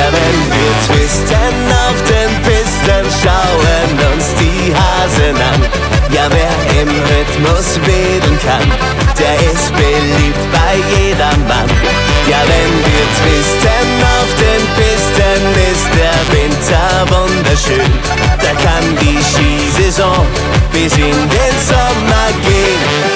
Ja, wenn wir twisten auf den Pisten, schauen uns die Hasen an. Ja, wer im Rhythmus wedeln kann, der ist beliebt bei jedermann. Ja, wenn wir twisten auf den Pisten, ist der Winter wunderschön. Da kann die Skisaison bis in den Sommer gehen.